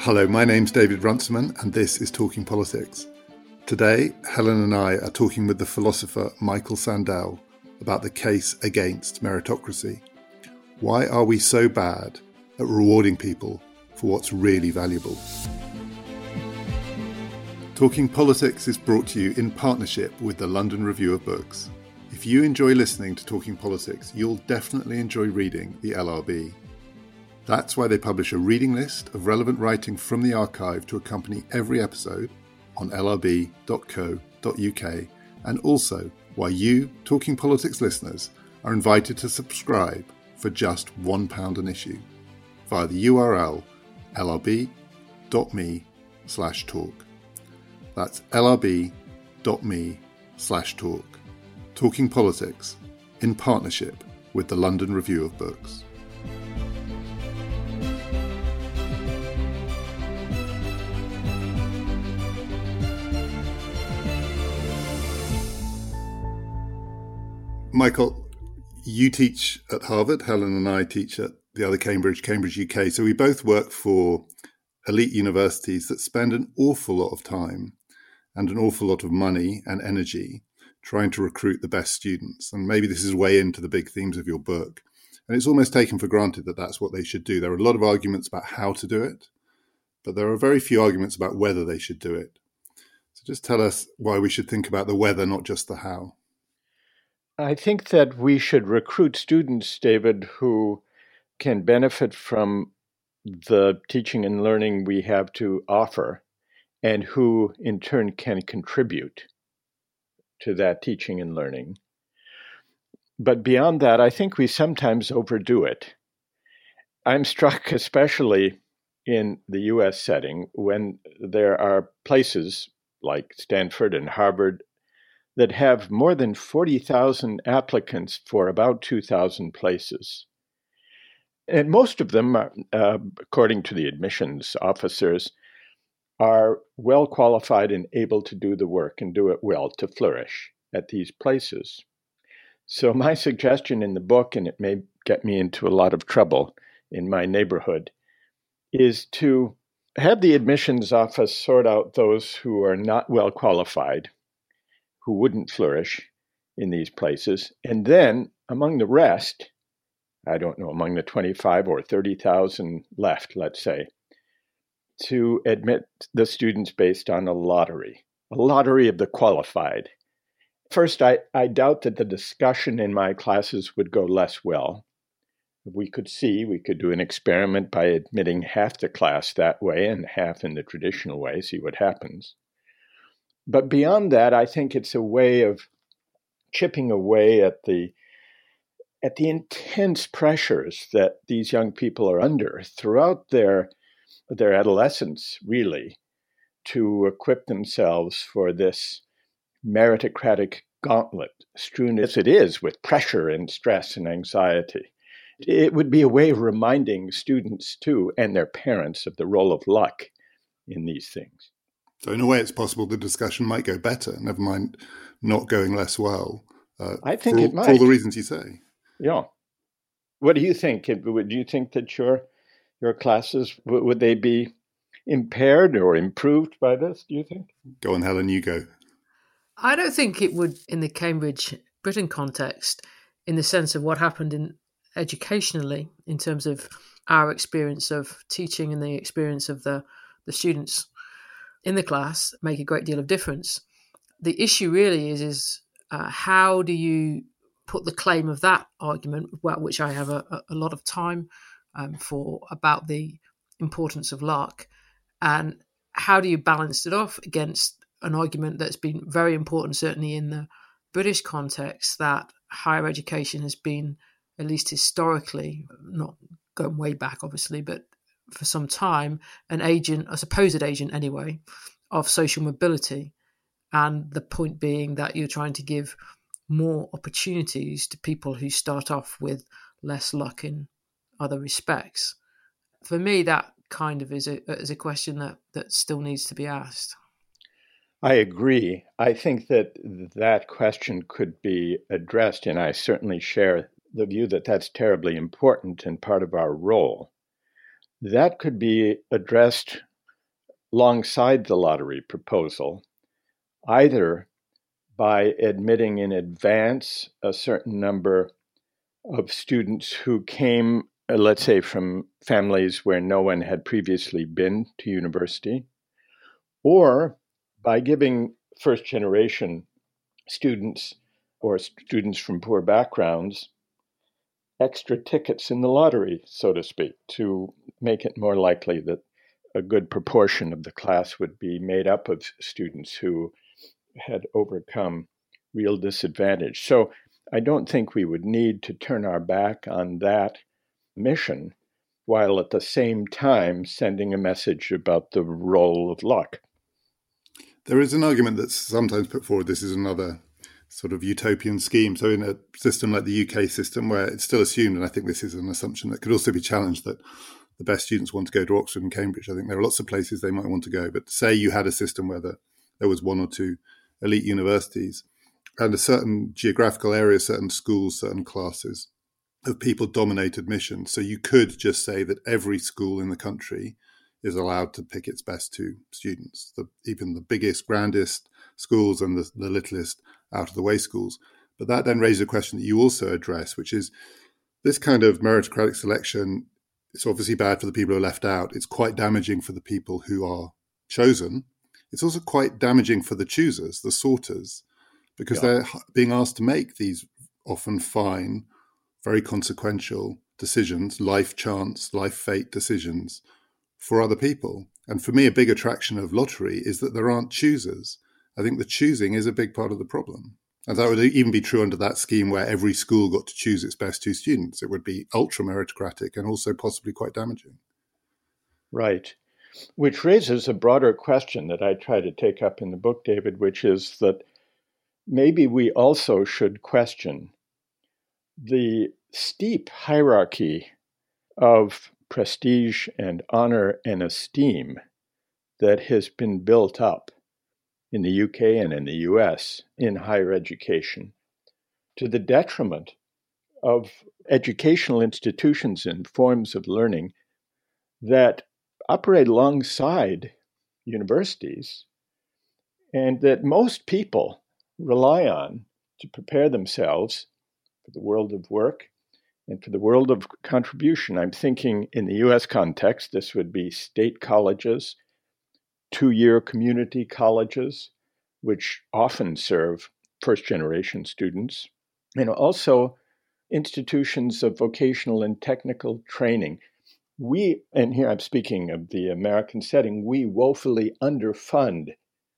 Hello, my name's David Runciman, and this is Talking Politics. Today, Helen and I are talking with the philosopher Michael Sandel about the case against meritocracy. Why are we so bad at rewarding people for what's really valuable? Talking Politics is brought to you in partnership with the London Review of Books. If you enjoy listening to Talking Politics, you'll definitely enjoy reading the LRB. That's why they publish a reading list of relevant writing from the archive to accompany every episode on lrb.co.uk, and also why you, Talking Politics listeners, are invited to subscribe for just £1 an issue via the URL lrb.me/talk. That's lrb.me/talk. Talking Politics in partnership with the London Review of Books. Michael, you teach at Harvard. Helen and I teach at the other Cambridge UK. So we both work for elite universities that spend an awful lot of time and an awful lot of money and energy trying to recruit the best students. And maybe this is way into the big themes of your book. And it's almost taken for granted that that's what they should do. There are a lot of arguments about how to do it, but there are very few arguments about whether they should do it. So just tell us why we should think about the whether, not just the how. I think that we should recruit students, David, who can benefit from the teaching and learning we have to offer, and who in turn can contribute to that teaching and learning. But beyond that, I think we sometimes overdo it. I'm struck especially in the US setting when there are places like Stanford and Harvard that have more than 40,000 applicants for about 2,000 places. And most of them, according to the admissions officers, are well qualified and able to do the work and do it well to flourish at these places. So my suggestion in the book, and it may get me into a lot of trouble in my neighborhood, is to have the admissions office sort out those who are not well qualified, who wouldn't flourish in these places. And then among the rest, I don't know, among the 25 or 30,000 left, let's say, to admit the students based on a lottery of the qualified. First, I doubt that the discussion in my classes would go less well. We could do an experiment by admitting half the class that way and half in the traditional way, see what happens. But beyond that, I think it's a way of chipping away at the intense pressures that these young people are under throughout their adolescence, really, to equip themselves for this meritocratic gauntlet, strewn as it is with pressure and stress and anxiety. It would be a way of reminding students, too, and their parents of the role of luck in these things. So in a way, it's possible the discussion might go better, never mind not going less well. I think it might. For all the reasons you say. Yeah. What do you think? Would you think that your classes, would they be impaired or improved by this, do you think? Go on, Helen, you go. I don't think it would in the Cambridge Britain context, in the sense of what happened educationally, in terms of our experience of teaching and the experience of the students in the class, make a great deal of difference. The issue really is how do you put the claim of that argument, which I have a lot of time for, about the importance of luck, and how do you balance it off against an argument that's been very important, certainly in the British context, that higher education has been, at least historically, not going way back obviously, but for some time, a supposed agent anyway, of social mobility. And the point being that you're trying to give more opportunities to people who start off with less luck in other respects. For me, that kind of is a question that still needs to be asked. I agree. I think that question could be addressed, and I certainly share the view that that's terribly important and part of our role. That could be addressed alongside the lottery proposal, either by admitting in advance a certain number of students who came, let's say, from families where no one had previously been to university, or by giving first-generation students or students from poor backgrounds extra tickets in the lottery, so to speak, to make it more likely that a good proportion of the class would be made up of students who had overcome real disadvantage. So I don't think we would need to turn our back on that mission while at the same time sending a message about the role of luck. There is an argument that's sometimes put forward, this is another sort of utopian scheme. So in a system like the UK system, where it's still assumed, and I think this is an assumption that could also be challenged, that the best students want to go to Oxford and Cambridge. I think there are lots of places they might want to go. But say you had a system where there was one or two elite universities and a certain geographical area, certain schools, certain classes of people dominate admission. So you could just say that every school in the country is allowed to pick its best two students, even the biggest, grandest schools and the littlest out-of-the-way schools. But that then raises a question that you also address, which is this kind of meritocratic selection. It's obviously bad for the people who are left out. It's quite damaging for the people who are chosen. It's also quite damaging for the choosers, the sorters, because they're being asked to make these often fine, very consequential decisions, life chance, life fate decisions for other people. And for me, a big attraction of lottery is that there aren't choosers. I think the choosing is a big part of the problem. And that would even be true under that scheme where every school got to choose its best two students. It would be ultra meritocratic and also possibly quite damaging. Right. Which raises a broader question that I try to take up in the book, David, which is that maybe we also should question the steep hierarchy of prestige and honor and esteem that has been built up in the UK and in the US in higher education, to the detriment of educational institutions and forms of learning that operate alongside universities and that most people rely on to prepare themselves for the world of work and for the world of contribution. I'm thinking in the US context, this would be state colleges, two-year community colleges, which often serve first-generation students, and also institutions of vocational and technical training. We, and here I'm speaking of the American setting, we woefully underfund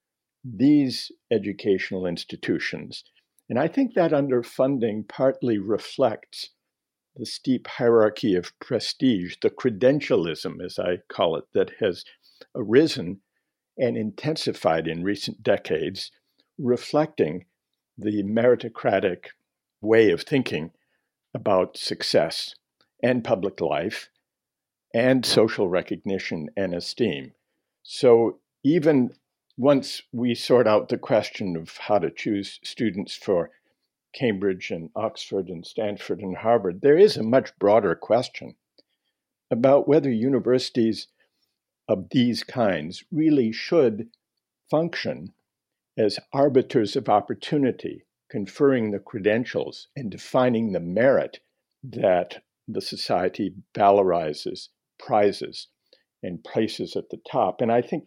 these educational institutions. And I think that underfunding partly reflects the steep hierarchy of prestige, the credentialism, as I call it, that has arisen and intensified in recent decades, reflecting the meritocratic way of thinking about success and public life and social recognition and esteem. So even once we sort out the question of how to choose students for Cambridge and Oxford and Stanford and Harvard, there is a much broader question about whether universities of these kinds really should function as arbiters of opportunity, conferring the credentials and defining the merit that the society valorizes, prizes, and places at the top. And I think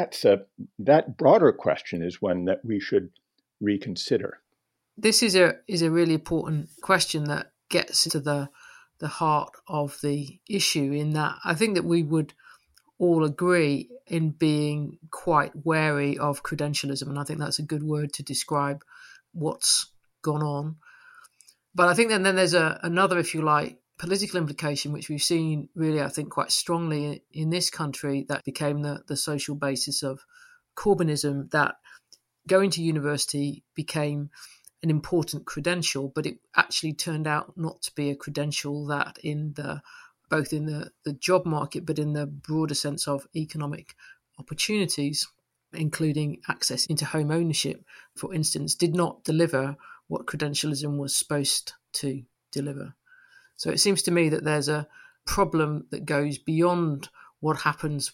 that broader question is one that we should reconsider. This is a really important question that gets to the heart of the issue, in that I think that we would all agree in being quite wary of credentialism, and I think that's a good word to describe what's gone on. But I think then there's another, if you like, political implication, which we've seen really, I think, quite strongly in this country, that became the social basis of Corbynism, that going to university became an important credential, but it actually turned out not to be a credential that both in the job market, but in the broader sense of economic opportunities, including access into home ownership, for instance, did not deliver what credentialism was supposed to deliver. So it seems to me that there's a problem that goes beyond what happens with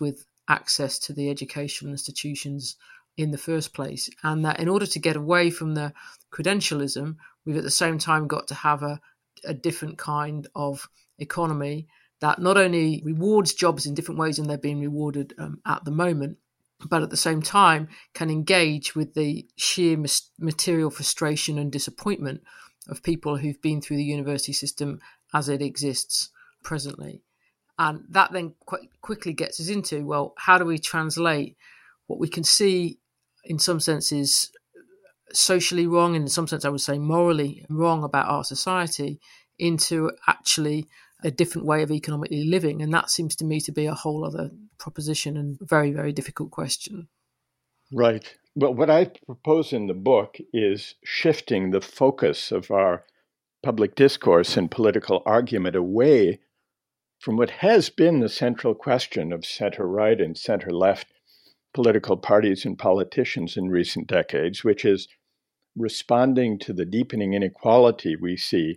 access to the educational institutions in the first place. And that in order to get away from the credentialism, we've at the same time got to have a different kind of economy that not only rewards jobs in different ways than they're being rewarded at the moment, but at the same time can engage with the sheer material frustration and disappointment of people who've been through the university system as it exists presently. And that then quite quickly gets us into, well, how do we translate what we can see in some senses socially wrong, in some sense I would say morally wrong about our society, into actually a different way of economically living? And that seems to me to be a whole other proposition and very, very difficult question. Right. Well, what I propose in the book is shifting the focus of our public discourse and political argument away from what has been the central question of center-right and center-left political parties and politicians in recent decades, which is responding to the deepening inequality we see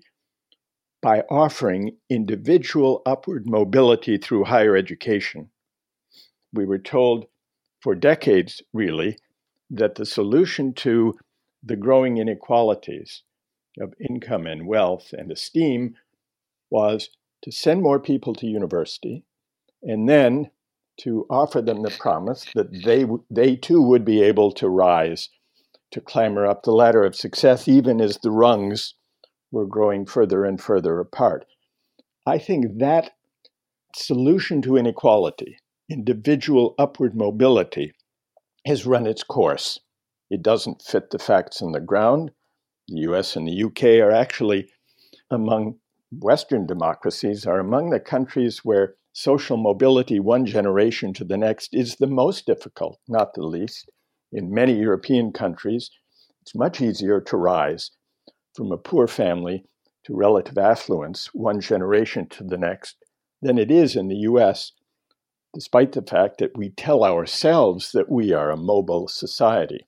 by offering individual upward mobility through higher education. We were told for decades, really, that the solution to the growing inequalities of income and wealth and esteem was to send more people to university and then to offer them the promise that they too would be able to rise, to clamber up the ladder of success, even as the rungs were growing further and further apart. I think that solution to inequality, individual upward mobility, has run its course. It doesn't fit the facts on the ground. The US and the UK are actually among Western democracies, are among the countries where social mobility one generation to the next is the most difficult, not the least. In many European countries, it's much easier to rise from a poor family to relative affluence one generation to the next than it is in the US, despite the fact that we tell ourselves that we are a mobile society.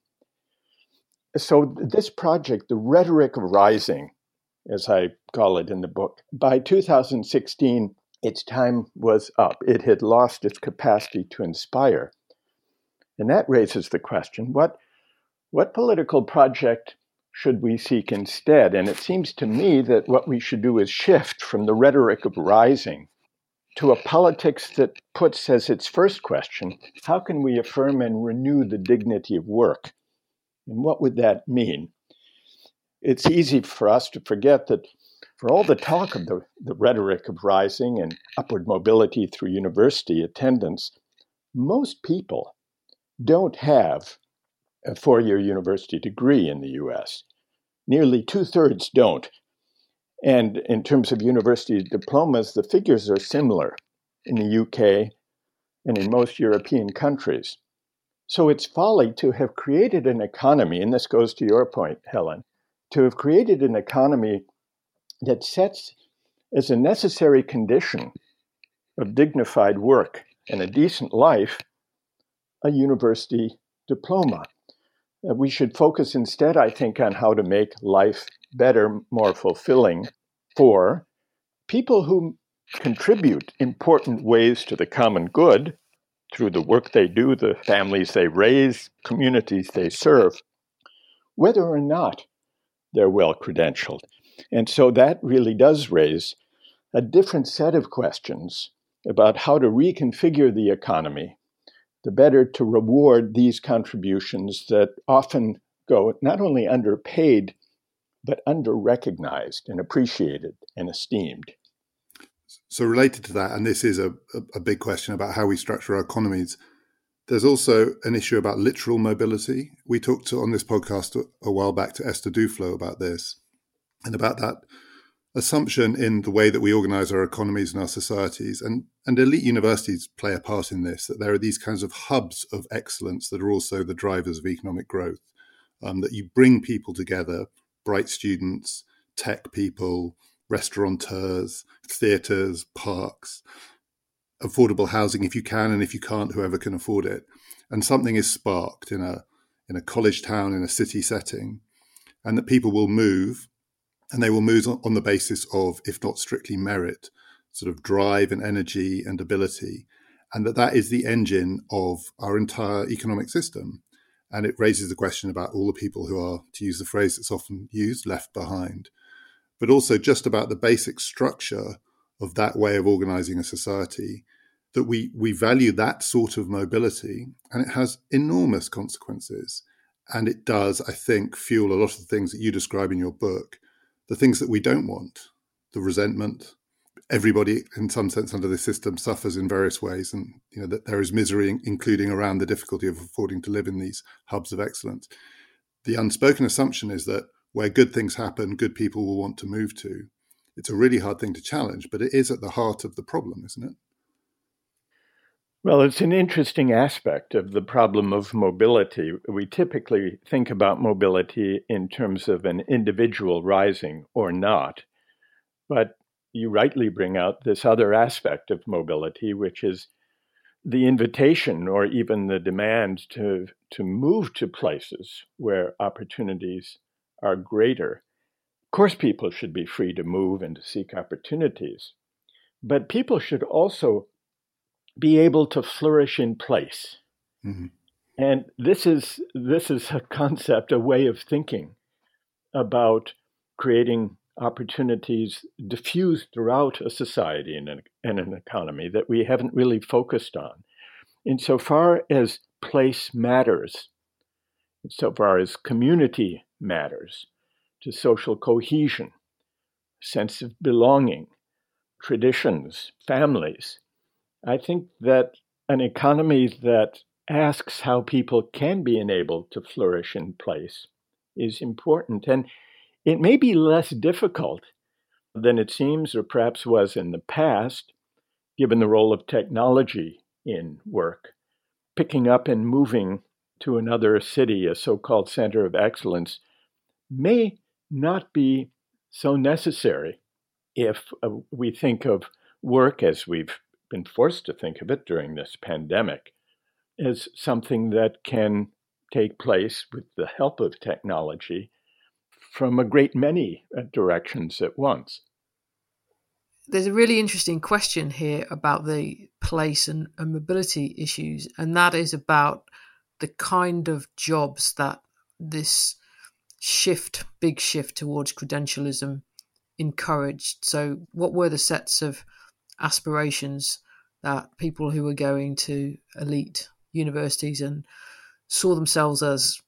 So this project, The Rhetoric of Rising, as I call it in the book, by 2016, its time was up. It had lost its capacity to inspire. And that raises the question, what political project should we seek instead? And it seems to me that what we should do is shift from the rhetoric of rising to a politics that puts as its first question, how can we affirm and renew the dignity of work? And what would that mean? It's easy for us to forget that for all the talk of the rhetoric of rising and upward mobility through university attendance, most people don't have a four-year university degree in the US. Nearly 2/3 don't. And in terms of university diplomas, the figures are similar in the UK and in most European countries. So it's folly to have created an economy, and this goes to your point, Helen, to have created an economy that sets as a necessary condition of dignified work and a decent life a university diploma. We should focus instead, I think, on how to make life better, more fulfilling for people who contribute important ways to the common good through the work they do, the families they raise, communities they serve, whether or not they're well credentialed. And so that really does raise a different set of questions about how to reconfigure the economy, the better to reward these contributions that often go not only underpaid, but under-recognized and appreciated and esteemed. So related to that, and this is a big question about how we structure our economies, there's also an issue about literal mobility. We talked on this podcast a while back to Esther Duflo about this, and about that assumption in the way that we organize our economies and our societies. And elite universities play a part in this, that there are these kinds of hubs of excellence that are also the drivers of economic growth, that you bring people together, bright students, tech people, restaurateurs, theatres, parks, affordable housing if you can, and if you can't, whoever can afford it. And something is sparked in a college town, in a city setting, and that people will move, and they will move on the basis of, if not strictly merit, sort of drive and energy and ability. and that is the engine of our entire economic system. And it raises the question about all the people who are, to use the phrase that's often used, left behind, but also just about the basic structure of that way of organizing a society, that we value that sort of mobility, and it has enormous consequences. And it does, I think, fuel a lot of the things that you describe in your book, the things that we don't want, the resentment. Everybody, in some sense, under this system suffers in various ways, and that there is misery, including around the difficulty of affording to live in these hubs of excellence. The unspoken assumption is that where good things happen, good people will want to move to. It's a really hard thing to challenge, but it is at the heart of the problem, isn't it? Well, it's an interesting aspect of the problem of mobility. We typically think about mobility in terms of an individual rising or not, but you rightly bring out this other aspect of mobility, which is the invitation or even the demand to move to places where opportunities are greater. Of course, people should be free to move and to seek opportunities, but people should also be able to flourish in place. Mm-hmm. And this is a concept, a way of thinking about creating opportunities diffused throughout a society and an economy that we haven't really focused on. Insofar as place matters, insofar as community matters to social cohesion, sense of belonging, traditions, families, I think that an economy that asks how people can be enabled to flourish in place is important. And it may be less difficult than it seems or perhaps was in the past, given the role of technology in work. Picking up and moving to another city, a so-called center of excellence, may not be so necessary if we think of work, as we've been forced to think of it during this pandemic, as something that can take place with the help of technology from a great many directions at once. There's a really interesting question here about the place and mobility issues, and that is about the kind of jobs that this big shift towards credentialism encouraged. So what were the sets of aspirations that people who were going to elite universities and saw themselves as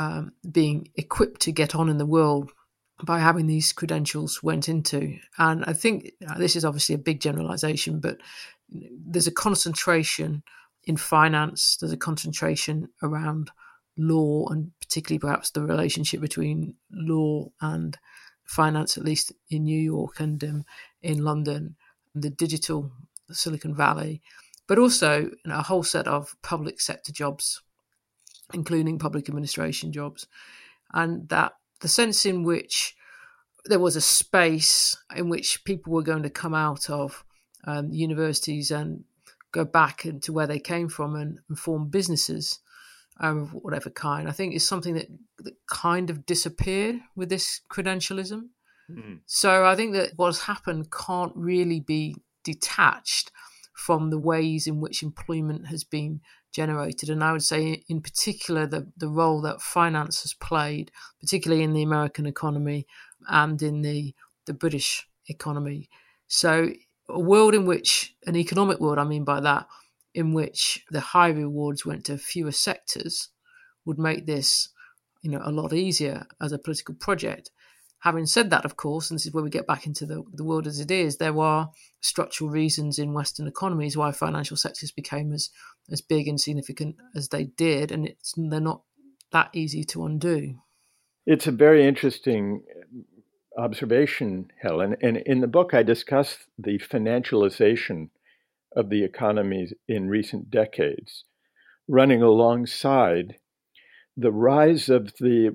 being equipped to get on in the world by having these credentials went into? And I think this is obviously a big generalization, but there's a concentration in finance, there's a concentration around law, and particularly perhaps the relationship between law and finance, at least in New York and in London, the digital Silicon Valley, but also a whole set of public sector jobs, including public administration jobs. And that the sense in which there was a space in which people were going to come out of universities and go back into where they came from and form businesses of whatever kind, I think is something that kind of disappeared with this credentialism. Mm-hmm. So I think that what's happened can't really be detached from the ways in which employment has been generated. And I would say in particular the role that finance has played, particularly in the American economy and in the British economy. So a world in which, an economic world I mean by that, in which the high rewards went to fewer sectors would make this, a lot easier as a political project. Having said that, of course, and this is where we get back into the world as it is, there are structural reasons in Western economies why financial sectors became as big and significant as they did, and they're not that easy to undo. It's a very interesting observation, Helen. And in the book, I discuss the financialization of the economies in recent decades, running alongside the rise of the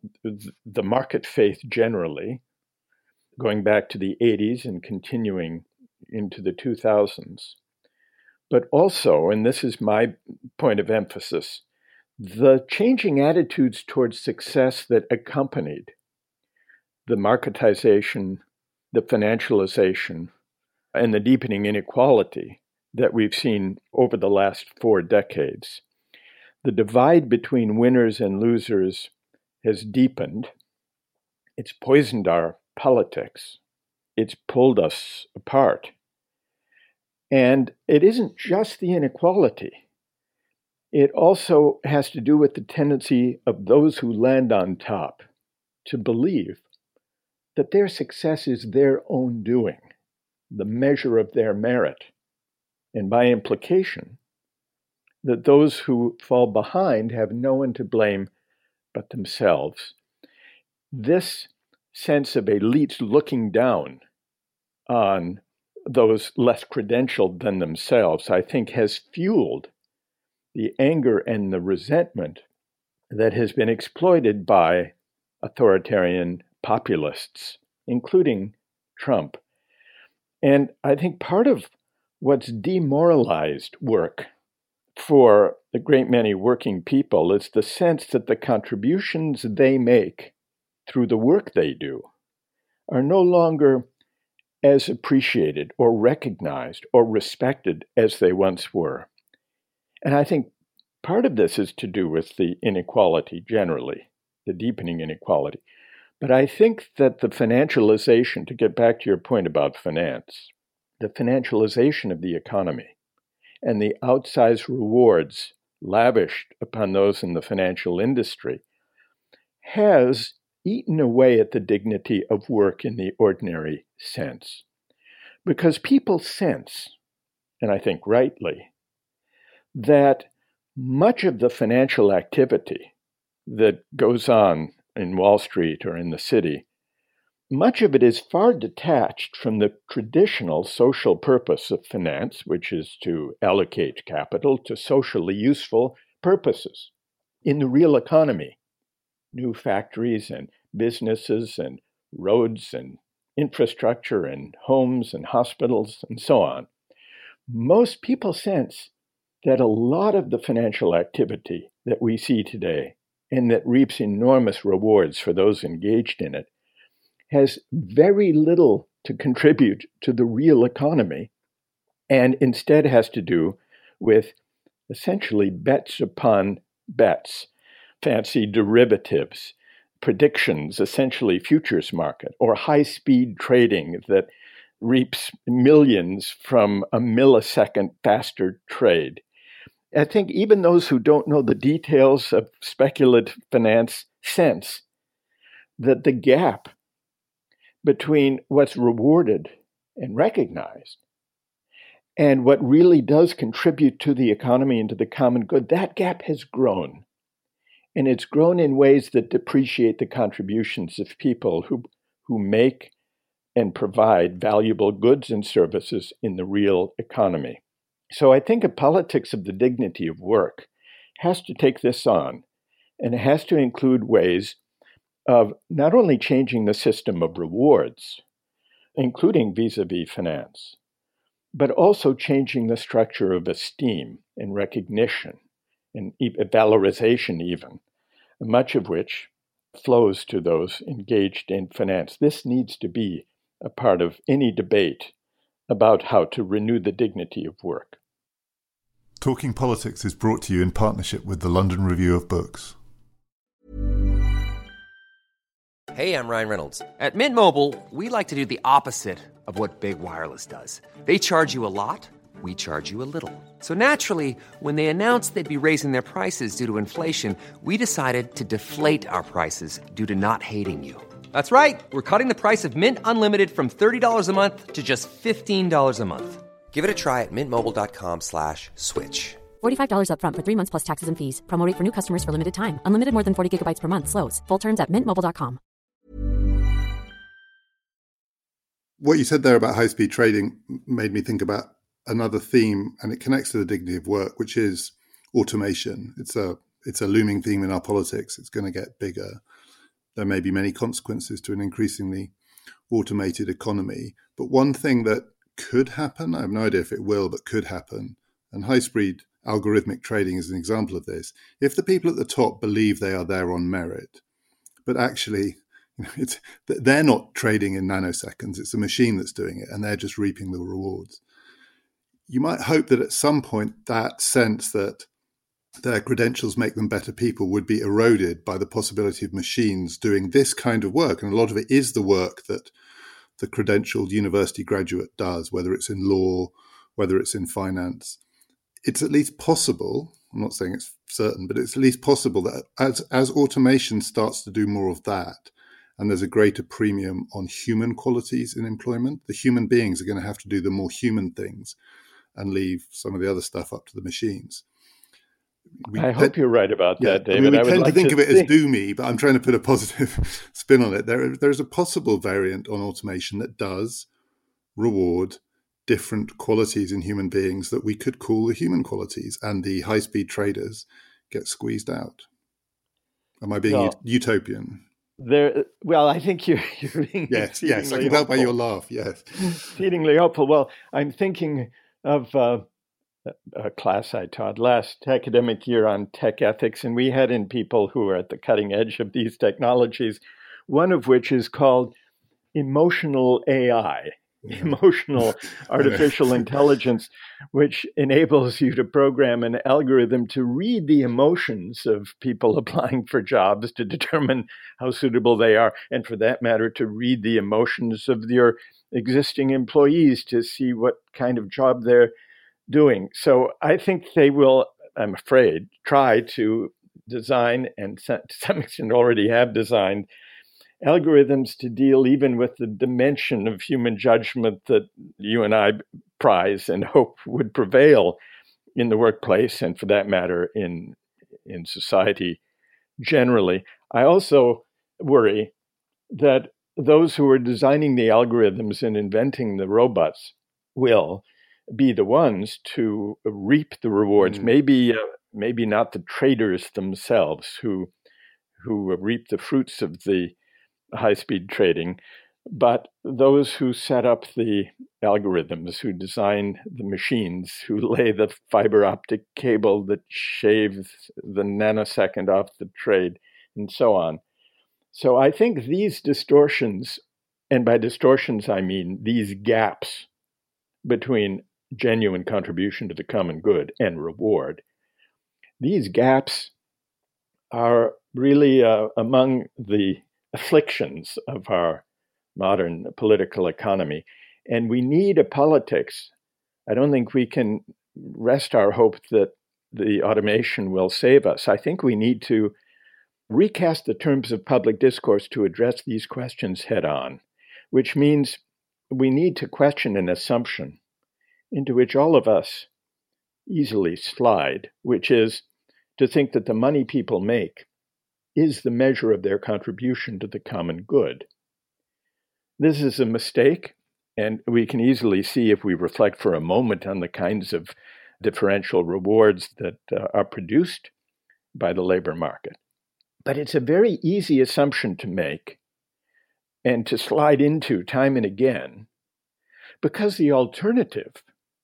market faith generally, going back to the 80s and continuing into the 2000s. But also, and this is my point of emphasis, the changing attitudes towards success that accompanied the marketization, the financialization, and the deepening inequality that we've seen over the last 4 decades. The divide between winners and losers has deepened. It's poisoned our politics. It's pulled us apart. And it isn't just the inequality. It also has to do with the tendency of those who land on top to believe that their success is their own doing, the measure of their merit, and by implication, that those who fall behind have no one to blame but themselves. This sense of elites looking down on those less credentialed than themselves, I think, has fueled the anger and the resentment that has been exploited by authoritarian populists, including Trump. And I think part of what's demoralized work for a great many working people is the sense that the contributions they make through the work they do are no longer as appreciated or recognized or respected as they once were. And I think part of this is to do with the inequality generally, the deepening inequality. But I think that the financialization, to get back to your point about finance, the financialization of the economy and the outsized rewards lavished upon those in the financial industry has eaten away at the dignity of work in the ordinary sense. Because people sense, and I think rightly, that much of the financial activity that goes on in Wall Street or in the city, much of it is far detached from the traditional social purpose of finance, which is to allocate capital to socially useful purposes. In the real economy, new factories and businesses and roads and infrastructure and homes and hospitals and so on, most people sense that a lot of the financial activity that we see today and that reaps enormous rewards for those engaged in it has very little to contribute to the real economy, and instead has to do with essentially bets upon bets, fancy derivatives, predictions, essentially futures market, or high-speed trading that reaps millions from a millisecond faster trade. I think even those who don't know the details of speculative finance sense that the gap between what's rewarded and recognized and what really does contribute to the economy and to the common good, that gap has grown. And it's grown in ways that depreciate the contributions of people who make and provide valuable goods and services in the real economy. So I think a politics of the dignity of work has to take this on, and it has to include ways of not only changing the system of rewards, including vis-a-vis finance, but also changing the structure of esteem and recognition and valorization even, much of which flows to those engaged in finance. This needs to be a part of any debate about how to renew the dignity of work. Talking Politics is brought to you in partnership with the London Review of Books. Hey, I'm Ryan Reynolds. At Mint Mobile, we like to do the opposite of what Big Wireless does. They charge you a lot, we charge you a little. So naturally, when they announced they'd be raising their prices due to inflation, we decided to deflate our prices due to not hating you. That's right. We're cutting the price of Mint Unlimited from $30 a month to just $15 a month. Give it a try at mintmobile.com/switch. $45 up front for 3 months plus taxes and fees. Promo rate for new customers for limited time. Unlimited more than 40 gigabytes per month. Slows full terms at mintmobile.com. What you said there about high-speed trading made me think about another theme, and it connects to the dignity of work, which is automation. It's a looming theme in our politics. It's going to get bigger. There may be many consequences to an increasingly automated economy. But one thing that could happen, I have no idea if it will, but could happen, and high-speed algorithmic trading is an example of this. If the people at the top believe they are there on merit, but actually they're not trading in nanoseconds, it's a machine that's doing it, and they're just reaping the rewards. you might hope that at some point that sense that their credentials make them better people would be eroded by the possibility of machines doing this kind of work. And a lot of it is the work that the credentialed university graduate does, whether it's in law, whether it's in finance. It's at least possible, I'm not saying it's certain, but it's at least possible that as automation starts to do more of that, and there's a greater premium on human qualities in employment, the human beings are going to have to do the more human things and leave some of the other stuff up to the machines. I hope you're right about that, David. We tend to think of it as doomy, but I'm trying to put a positive spin on it. There's a possible variant on automation that does reward different qualities in human beings that we could call the human qualities, and the high-speed traders get squeezed out. Am I being utopian? Well, I think you're being yes, I can tell by your laugh, yes. Exceedingly hopeful. Well, I'm thinking of a class I taught last academic year on tech ethics, and we had in people who are at the cutting edge of these technologies, one of which is called emotional AI. Emotional artificial intelligence, which enables you to program an algorithm to read the emotions of people applying for jobs to determine how suitable they are, and for that matter, to read the emotions of your existing employees to see what kind of job they're doing. So I think they will, I'm afraid, try to design, and to some extent already have designed, algorithms to deal even with the dimension of human judgment that you and I prize and hope would prevail in the workplace, and for that matter in society generally. I also worry that those who are designing the algorithms and inventing the robots will be the ones to reap the rewards. Maybe not the traders themselves who reap the fruits of the high-speed trading, but those who set up the algorithms, who design the machines, who lay the fiber optic cable that shaves the nanosecond off the trade, and so on. So I think these distortions, and by distortions I mean these gaps between genuine contribution to the common good and reward, these gaps are really among the afflictions of our modern political economy. And we need a politics. I don't think we can rest our hope that the automation will save us. I think we need to recast the terms of public discourse to address these questions head on, which means we need to question an assumption into which all of us easily slide, which is to think that the money people make is the measure of their contribution to the common good. This is a mistake, and we can easily see if we reflect for a moment on the kinds of differential rewards that are produced by the labor market. But it's a very easy assumption to make and to slide into time and again, because the alternative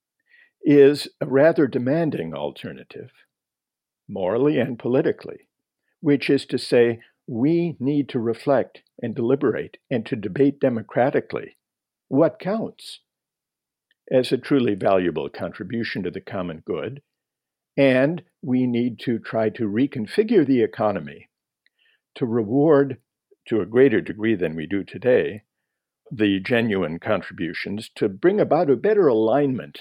is a rather demanding alternative, morally and politically, which is to say, we need to reflect and deliberate and to debate democratically what counts as a truly valuable contribution to the common good. And we need to try to reconfigure the economy to reward, to a greater degree than we do today, the genuine contributions, to bring about a better alignment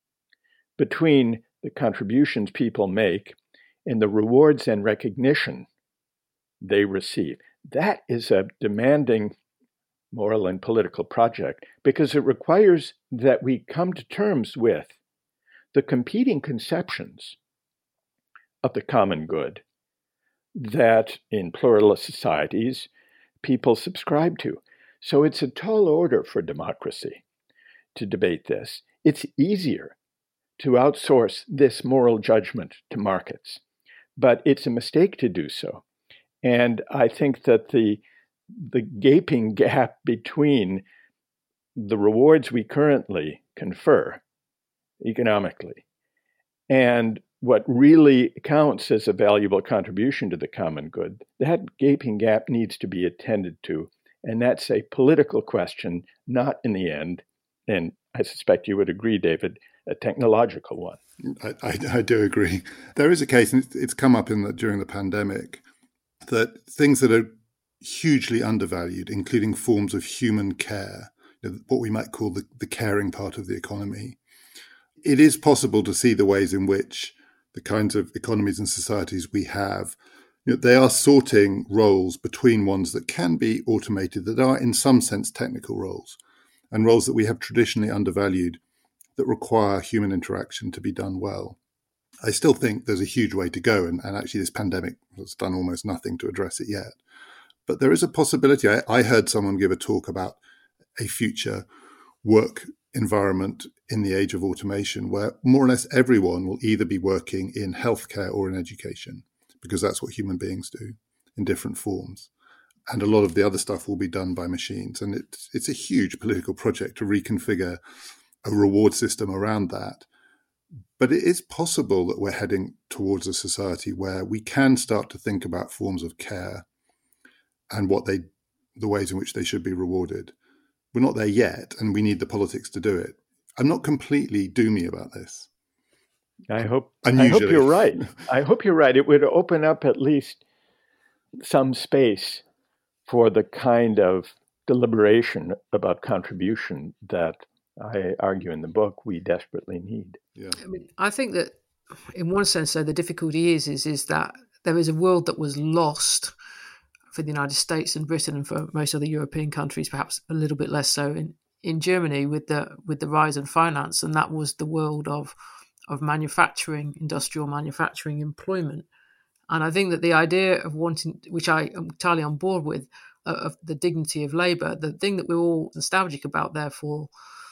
between the contributions people make and the rewards and recognition they receive. That is a demanding moral and political project because it requires that we come to terms with the competing conceptions of the common good that in pluralist societies people subscribe to. So it's a tall order for democracy to debate this. It's easier to outsource this moral judgment to markets, but it's a mistake to do so. And I think that the gaping gap between the rewards we currently confer economically and what really counts as a valuable contribution to the common good, that gaping gap needs to be attended to. And that's a political question, not in the end, and I suspect you would agree, David, a technological one. I do agree. There is a case, and it's come up during the pandemic, that things that are hugely undervalued, including forms of human care, what we might call the caring part of the economy, it is possible to see the ways in which the kinds of economies and societies we have, they are sorting roles between ones that can be automated, that are in some sense technical roles, and roles that we have traditionally undervalued that require human interaction to be done well. I still think there's a huge way to go, and actually this pandemic has done almost nothing to address it yet. But there is a possibility. I heard someone give a talk about a future work environment in the age of automation where more or less everyone will either be working in healthcare or in education, because that's what human beings do in different forms. And a lot of the other stuff will be done by machines. And it's a huge political project to reconfigure a reward system around that. But it is possible that we're heading towards a society where we can start to think about forms of care and the ways in which they should be rewarded. We're not there yet, and we need the politics to do it. I'm not completely doomy about this. I hope you're right. I hope you're right. It would open up at least some space for the kind of deliberation about contribution that I argue in the book we desperately need. Yeah. I think that in one sense, though, the difficulty is that there is a world that was lost for the United States and Britain, and for most other European countries, perhaps a little bit less so in Germany with the rise in finance, and that was the world of manufacturing, industrial manufacturing, employment. And I think that the idea of wanting, which I am entirely on board with, of the dignity of labour, the thing that we're all nostalgic about, therefore,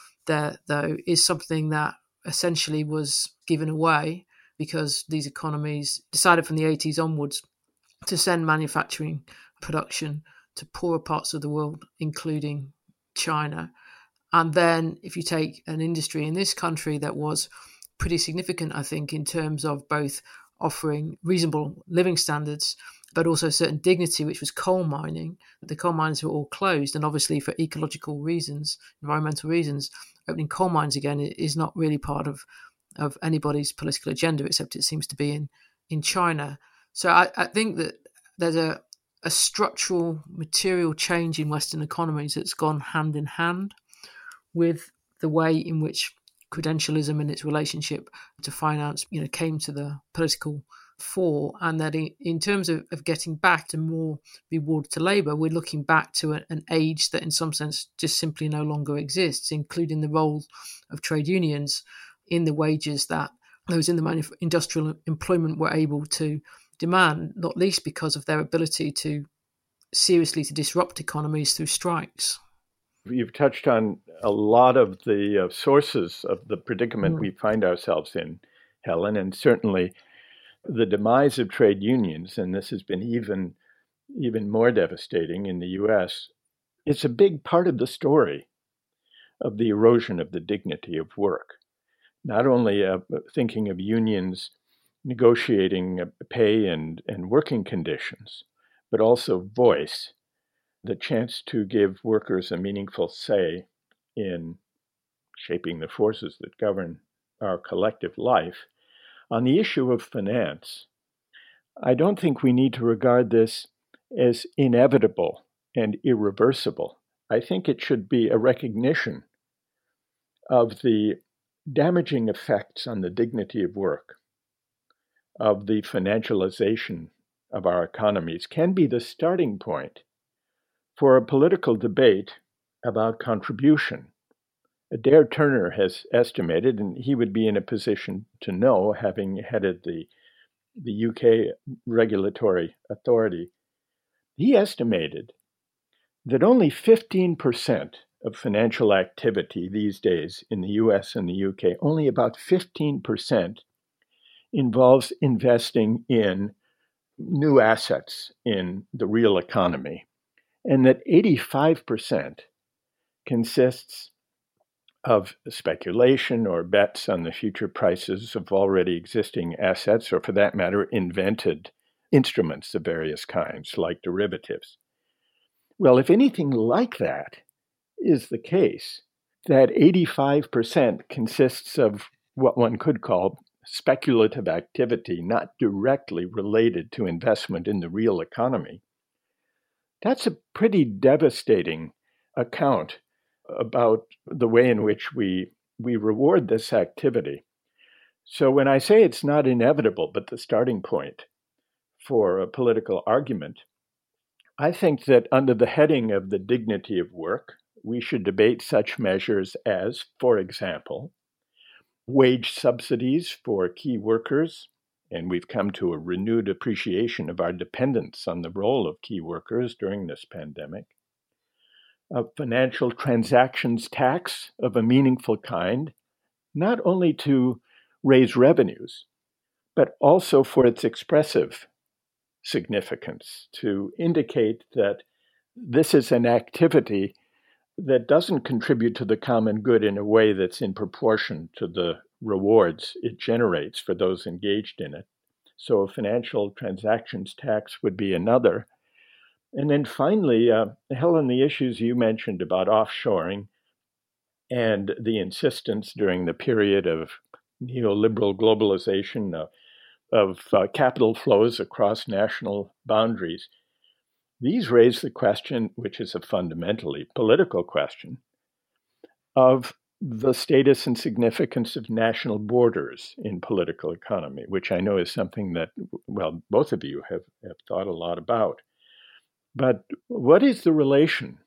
though, is something that essentially was given away because these economies decided from the 80s onwards to send manufacturing production to poorer parts of the world, including China. And then if you take an industry in this country that was pretty significant, I think, in terms of both offering reasonable living standards, but also certain dignity, which was coal mining. The coal mines were all closed. And obviously for ecological reasons, environmental reasons, opening coal mines again is not really part of anybody's political agenda, except it seems to be in China. So I think that there's a structural material change in Western economies that's gone hand in hand with the way in which credentialism and its relationship to finance, came to the political fore, and that in terms of getting back to more reward to labour, we're looking back to an age that in some sense just simply no longer exists, including the role of trade unions in the wages that those in the industrial employment were able to demand, not least because of their ability to seriously to disrupt economies through strikes. You've touched on a lot of the sources of the predicament we find ourselves in, Helen, and certainly the demise of trade unions, and this has been even more devastating in the U.S., it's a big part of the story of the erosion of the dignity of work. Not only thinking of unions negotiating pay and working conditions, but also voice, the chance to give workers a meaningful say in shaping the forces that govern our collective life. On the issue of finance, I don't think we need to regard this as inevitable and irreversible. I think it should be a recognition of the damaging effects on the dignity of work, of the financialization of our economies, can be the starting point for a political debate about contribution. Adair Turner has estimated, and he would be in a position to know, having headed the UK regulatory authority, he estimated that only 15% of financial activity these days in the US and the UK, only about 15% involves investing in new assets in the real economy, and that 85% consists of speculation or bets on the future prices of already existing assets, or for that matter, invented instruments of various kinds, like derivatives. Well, if anything like that is the case, that 85% consists of what one could call speculative activity, not directly related to investment in the real economy. That's a pretty devastating account about the way in which we reward this activity. So when I say it's not inevitable, but the starting point for a political argument, I think that under the heading of the dignity of work, we should debate such measures as, for example, wage subsidies for key workers, and we've come to a renewed appreciation of our dependence on the role of key workers during this pandemic, a financial transactions tax of a meaningful kind, not only to raise revenues, but also for its expressive significance, to indicate that this is an activity that doesn't contribute to the common good in a way that's in proportion to the rewards it generates for those engaged in it. So a financial transactions tax would be another. And then finally, Helen, the issues you mentioned about offshoring and the insistence during the period of neoliberal globalization of capital flows across national boundaries, these raise the question, which is a fundamentally political question, of the status and significance of national borders in political economy, which I know is something that, well, both of you have thought a lot about. But what is the relation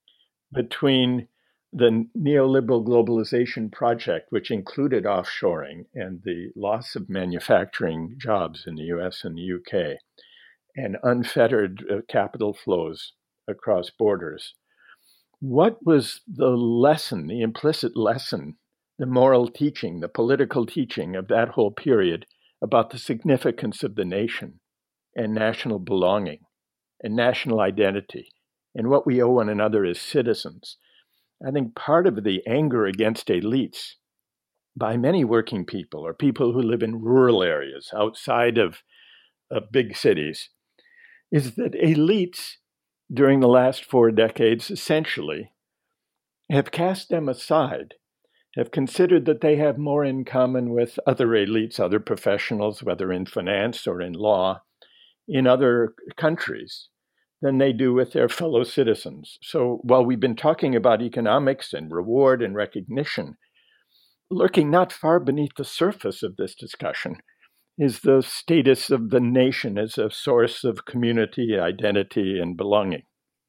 between the neoliberal globalization project, which included offshoring and the loss of manufacturing jobs in the US and the UK, and unfettered capital flows across borders? What was the lesson, the implicit lesson, the moral teaching, the political teaching of that whole period about the significance of the nation and national belonging and national identity and what we owe one another as citizens? I think part of the anger against elites by many working people or people who live in rural areas outside of big cities is that elites during the last 4 decades essentially have cast them aside, have considered that they have more in common with other elites, other professionals, whether in finance or in law, in other countries than they do with their fellow citizens. So while we've been talking about economics and reward and recognition, lurking not far beneath the surface of this discussion is the status of the nation as a source of community, identity, and belonging.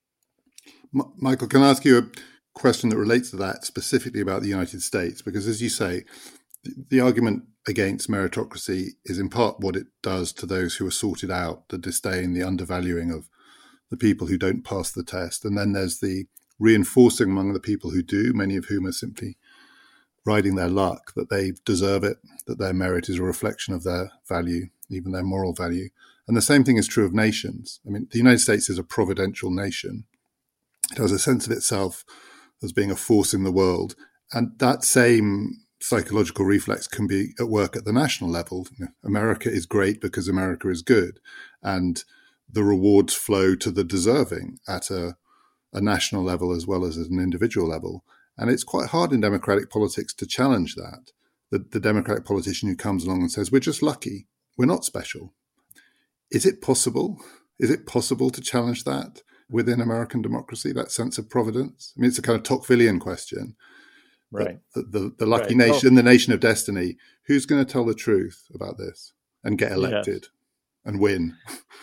Michael, can I ask you a question that relates to that, specifically about the United States? Because as you say, the argument against meritocracy is in part what it does to those who are sorted out, the disdain, the undervaluing of the people who don't pass the test. And then there's the reinforcing among the people who do, many of whom are simply riding their luck, that they deserve it, that their merit is a reflection of their value, even their moral value. And the same thing is true of nations. I mean, the United States is a providential nation. It has a sense of itself as being a force in the world. And that same psychological reflex can be at work at the national level. America is great because America is good. And the rewards flow to the deserving at a national level as well as at an individual level. And it's quite hard in democratic politics to challenge that. The democratic politician who comes along and says, we're just lucky, we're not special. Is it possible? Is it possible to challenge that within American democracy, that sense of providence? I mean, it's a kind of Tocquevillian question. Right. The lucky nation, the nation of destiny. Who's going to tell the truth about this and get elected and win?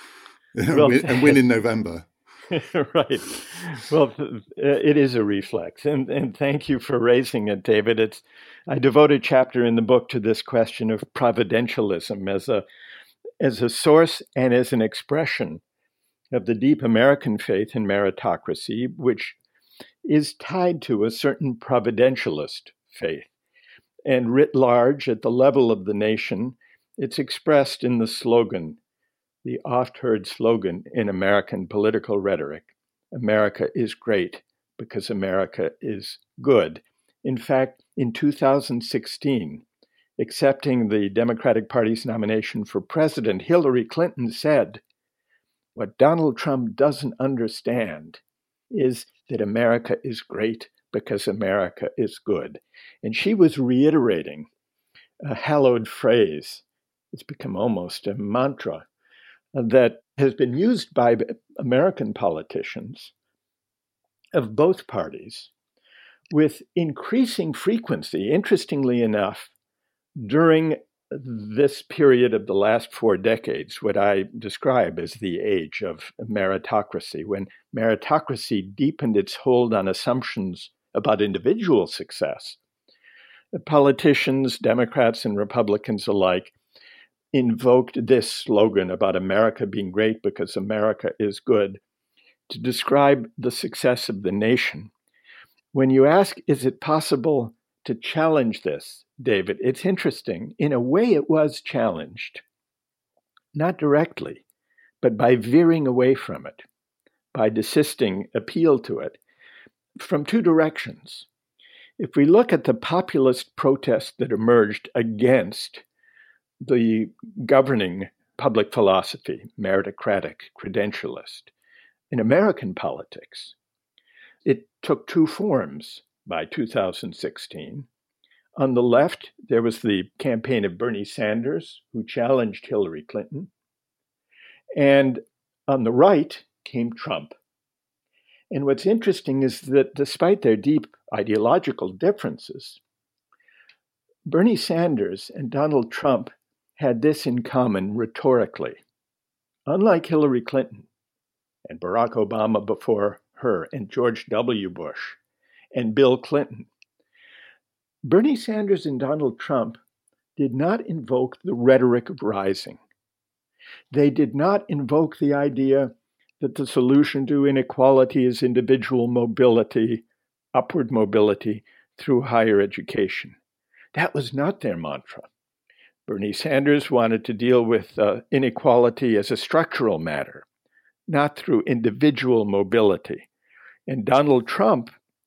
And win in November. Right. Well, it is a reflex. And thank you for raising it, David. I devote a chapter in the book to this question of providentialism as a source and as an expression of the deep American faith in meritocracy, which is tied to a certain providentialist faith. And writ large, at the level of the nation, it's expressed in the slogan, the oft-heard slogan in American political rhetoric, America is great because America is good. In fact, in 2016, accepting the Democratic Party's nomination for president, Hillary Clinton said, what Donald Trump doesn't understand is that America is great because America is good. And she was reiterating a hallowed phrase. It's become almost a mantra that has been used by American politicians of both parties with increasing frequency, interestingly enough, during this period of the last 4 decades, what I describe as the age of meritocracy, when meritocracy deepened its hold on assumptions about individual success. The politicians, Democrats and Republicans alike, invoked this slogan about America being great because America is good to describe the success of the nation. When you ask, is it possible to challenge this, David, it's interesting. In a way, it was challenged, not directly, but by veering away from it, by desisting appeal to it, from 2 directions. If we look at the populist protests that emerged against the governing public philosophy, meritocratic, credentialist, in American politics, it took 2 forms by 2016. On the left, there was the campaign of Bernie Sanders, who challenged Hillary Clinton. And on the right came Trump. And what's interesting is that despite their deep ideological differences, Bernie Sanders and Donald Trump had this in common rhetorically. Unlike Hillary Clinton and Barack Obama before her and George W. Bush and Bill Clinton, Bernie Sanders and Donald Trump did not invoke the rhetoric of rising. They did not invoke the idea that the solution to inequality is individual mobility, upward mobility through higher education. That was not their mantra. Bernie Sanders wanted to deal with inequality as a structural matter, not through individual mobility. And Donald Trump,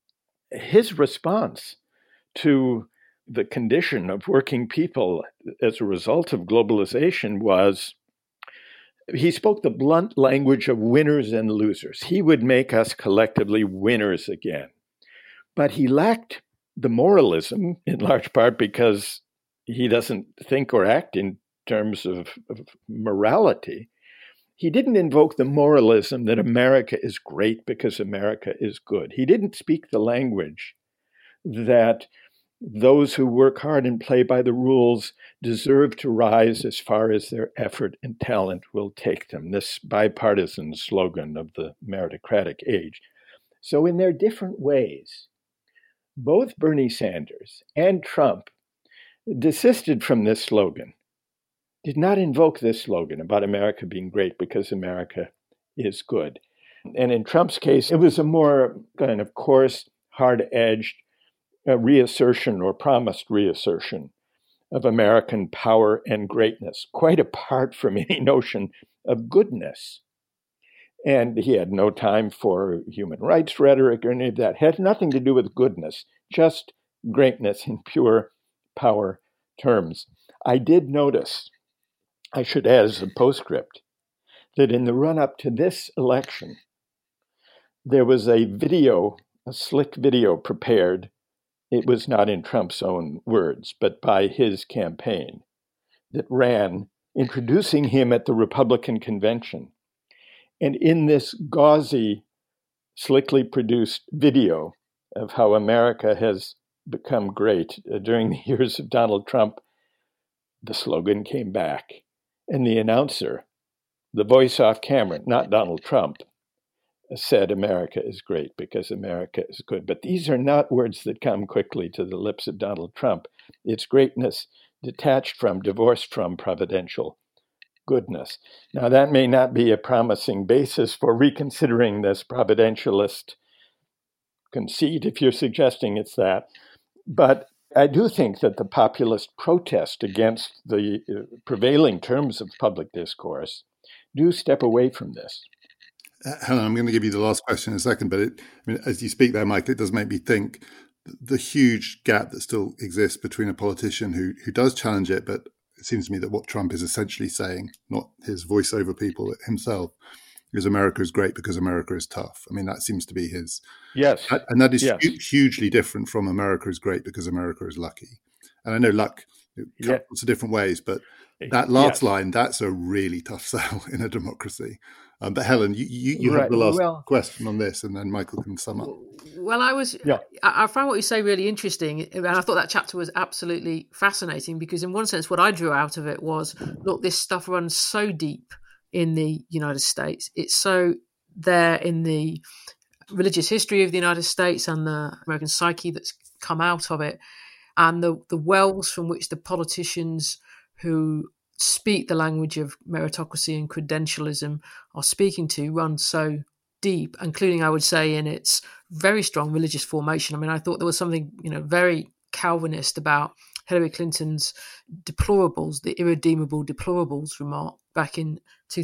his response to the condition of working people as a result of globalization was, he spoke the blunt language of winners and losers. He would make us collectively winners again. But he lacked the moralism, in large part because he doesn't think or act in terms of morality. He didn't invoke the moralism that America is great because America is good. He didn't speak the language that those who work hard and play by the rules deserve to rise as far as their effort and talent will take them, this bipartisan slogan of the meritocratic age. So in their different ways, both Bernie Sanders and Trump desisted from this slogan, did not invoke this slogan about America being great because America is good. And in Trump's case, it was a more kind of coarse, hard-edged reassertion or promised reassertion of American power and greatness, quite apart from any notion of goodness. And he had no time for human rights rhetoric or any of that. It had nothing to do with goodness, just greatness in pure power terms. I did notice, I should add as a postscript, that in the run-up to this election, there was a video, a slick video prepared. It was not in Trump's own words, but by his campaign, that ran introducing him at the Republican convention. And in this gauzy, slickly produced video of how America has become great during the years of Donald Trump, the slogan came back. And the announcer, the voice off camera, not Donald Trump, said America is great because America is good. But these are not words that come quickly to the lips of Donald Trump. It's greatness detached from, divorced from providential goodness. Now, that may not be a promising basis for reconsidering this providentialist conceit, if you're suggesting it's that. But I do think that the populist protest against the prevailing terms of public discourse do step away from this. Helen, I'm going to give you the last question in a second, but as you speak there, Mike, it does make me think the huge gap that still exists between a politician who does challenge it, but it seems to me that what Trump is essentially saying, not his voiceover people himself, is America is great because America is tough. I mean, that seems to be his. Yes. And that is yes. hugely different from America is great because America is lucky. And I know luck cuts lots of different ways, but that last line, that's a really tough sell in a democracy. But Helen, you have the last question on this, and then Michael can sum up. Well, I found what you say really interesting, and I thought that chapter was absolutely fascinating because in one sense what I drew out of it was, look, this stuff runs so deep in the United States. It's so there in the religious history of the United States and the American psyche that's come out of it, and the wells from which the politicians who speak the language of meritocracy and credentialism are speaking to run so deep, including, I would say, in its very strong religious formation. I mean, I thought there was something, very Calvinist about Hillary Clinton's deplorables, the irredeemable deplorables remark back in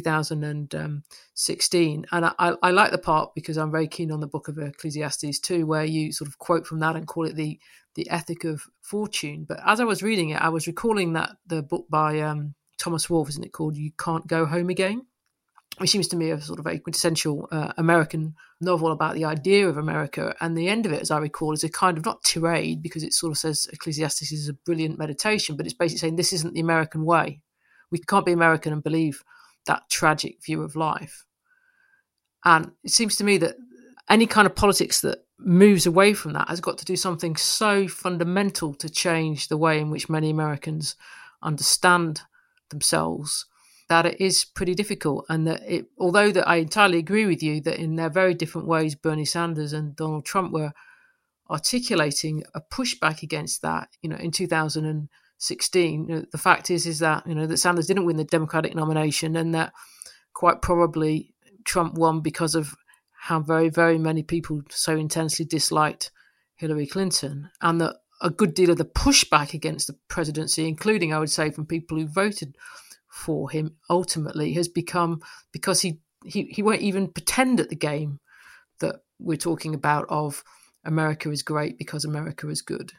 2016. And I like the part because I'm very keen on the book of Ecclesiastes too, where you sort of quote from that and call it the ethic of fortune. But as I was reading it, I was recalling that the book by Thomas Wolfe, isn't it called You Can't Go Home Again? Which seems to me a sort of a quintessential American novel about the idea of America. And the end of it, as I recall, is a kind of not tirade, because it sort of says Ecclesiastes is a brilliant meditation, but it's basically saying this isn't the American way. We can't be American and believe that tragic view of life. And it seems to me that any kind of politics that moves away from that has got to do something so fundamental to change the way in which many Americans understand themselves, that it is pretty difficult. And that although that I entirely agree with you that in their very different ways, Bernie Sanders and Donald Trump were articulating a pushback against that, in 2016, the fact is that, that Sanders didn't win the Democratic nomination, and that quite probably Trump won because of how very, very many people so intensely disliked Hillary Clinton, and that a good deal of the pushback against the presidency, including, I would say, from people who voted for him, ultimately has become because he won't even pretend at the game that we're talking about of America is great because America is good.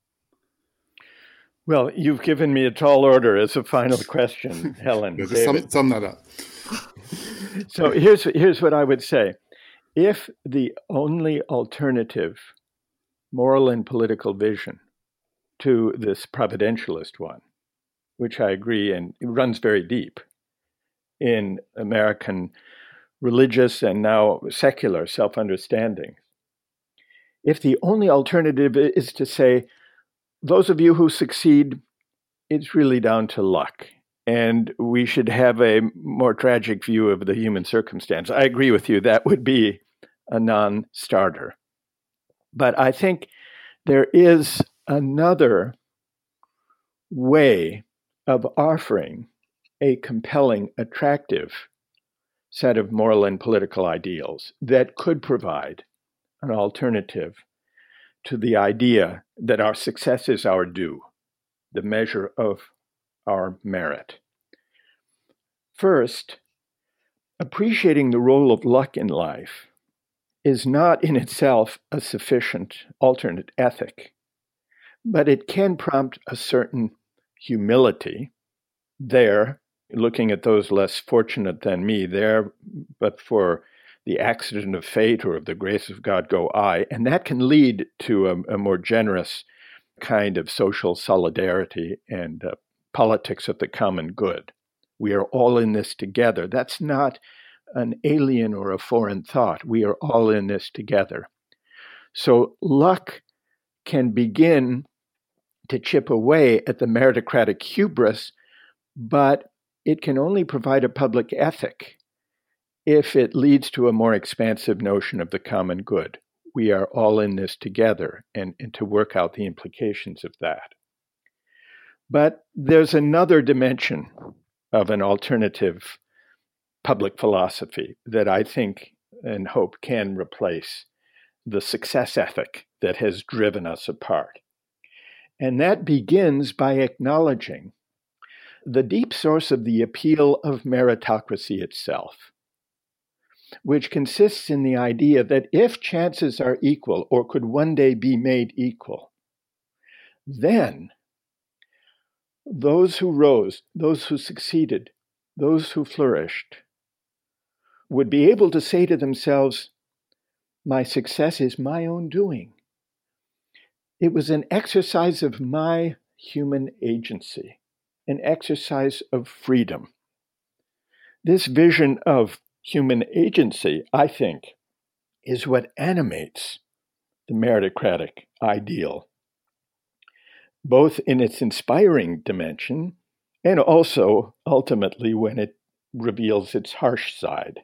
Well, you've given me a tall order as a final question, Helen. Sum that up. So here's what I would say. If the only alternative moral and political vision to this providentialist one, which I agree, and it runs very deep in American religious and now secular self-understanding. If the only alternative is to say, those of you who succeed, it's really down to luck, and we should have a more tragic view of the human circumstance, I agree with you, that would be a non-starter. But I think there is another way of offering a compelling, attractive set of moral and political ideals that could provide an alternative to the idea that our success is our due, the measure of our merit. First, appreciating the role of luck in life is not in itself a sufficient alternate ethic, but it can prompt a certain humility there, looking at those less fortunate than me there, but for the accident of fate or of the grace of God go I, and that can lead to a more generous kind of social solidarity and politics of the common good. We are all in this together. That's not an alien or a foreign thought. We are all in this together. So luck can begin to chip away at the meritocratic hubris, but it can only provide a public ethic if it leads to a more expansive notion of the common good. We are all in this together, and to work out the implications of that. But there's another dimension of an alternative public philosophy that I think and hope can replace the success ethic that has driven us apart. And that begins by acknowledging the deep source of the appeal of meritocracy itself, which consists in the idea that if chances are equal or could one day be made equal, then those who rose, those who succeeded, those who flourished would be able to say to themselves, my success is my own doing. It was an exercise of my human agency, an exercise of freedom. This vision of human agency, I think, is what animates the meritocratic ideal, both in its inspiring dimension and also ultimately when it reveals its harsh side.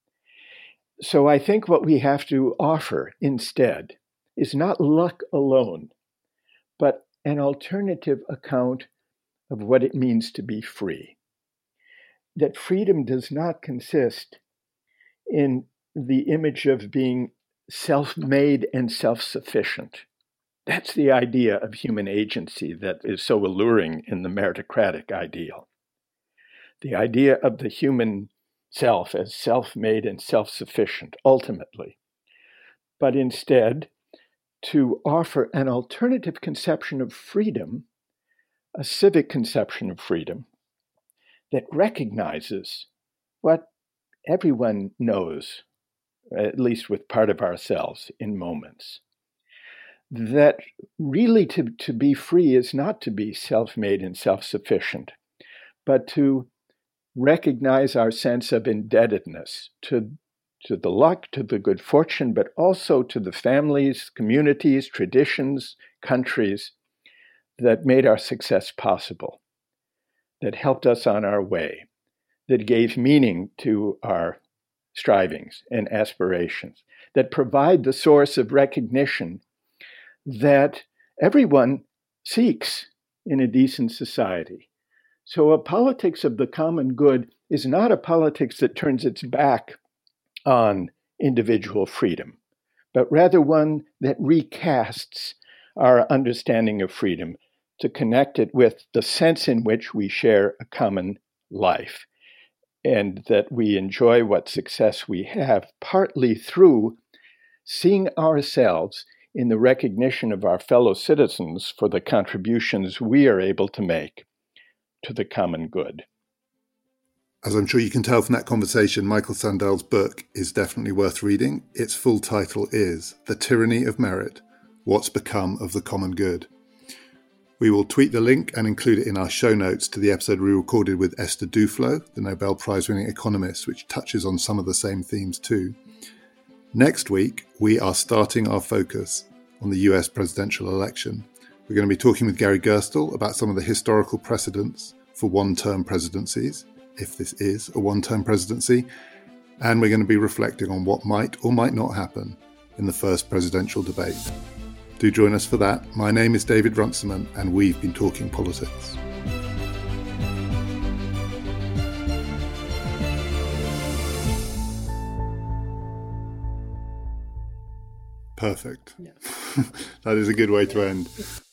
So I think what we have to offer instead is not luck alone, but an alternative account of what it means to be free. That freedom does not consist in the image of being self-made and self-sufficient. That's the idea of human agency that is so alluring in the meritocratic ideal. The idea of the human self as self-made and self-sufficient, ultimately. But instead, to offer an alternative conception of freedom, a civic conception of freedom, that recognizes what everyone knows, at least with part of ourselves in moments. That really to be free is not to be self-made and self-sufficient, but to recognize our sense of indebtedness to the luck, to the good fortune, but also to the families, communities, traditions, countries that made our success possible, that helped us on our way, that gave meaning to our strivings and aspirations, that provide the source of recognition that everyone seeks in a decent society. So a politics of the common good is not a politics that turns its back on individual freedom, but rather one that recasts our understanding of freedom to connect it with the sense in which we share a common life, and that we enjoy what success we have partly through seeing ourselves in the recognition of our fellow citizens for the contributions we are able to make to the common good. As I'm sure you can tell from that conversation, Michael Sandel's book is definitely worth reading. Its full title is The Tyranny of Merit: What's Become of the Common Good. We will tweet the link and include it in our show notes to the episode we recorded with Esther Duflo, the Nobel Prize-winning economist, which touches on some of the same themes too. Next week, we are starting our focus on the US presidential election. We're going to be talking with Gary Gerstle about some of the historical precedents for one-term presidencies, if this is a one-term presidency, and we're going to be reflecting on what might or might not happen in the first presidential debate. Do join us for that. My name is David Runciman, and we've been talking politics. Perfect. Yeah. That is a good way to end.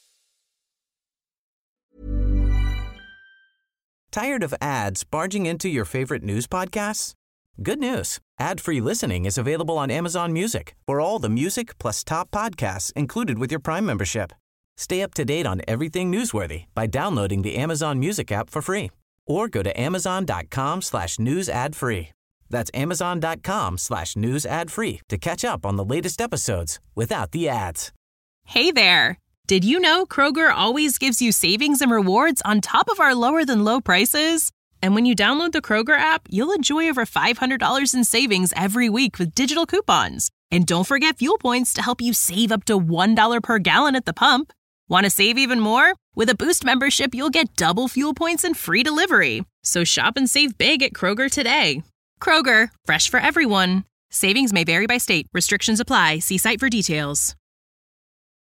Tired of ads barging into your favorite news podcasts? Good news. Ad-free listening is available on Amazon Music for all the music plus top podcasts included with your Prime membership. Stay up to date on everything newsworthy by downloading the Amazon Music app for free or go to amazon.com/news ad free. That's amazon.com/news ad free to catch up on the latest episodes without the ads. Hey there. Did you know Kroger always gives you savings and rewards on top of our lower than low prices? And when you download the Kroger app, you'll enjoy over $500 in savings every week with digital coupons. And don't forget fuel points to help you save up to $1 per gallon at the pump. Want to save even more? With a Boost membership, you'll get double fuel points and free delivery. So shop and save big at Kroger today. Kroger, fresh for everyone. Savings may vary by state. Restrictions apply. See site for details.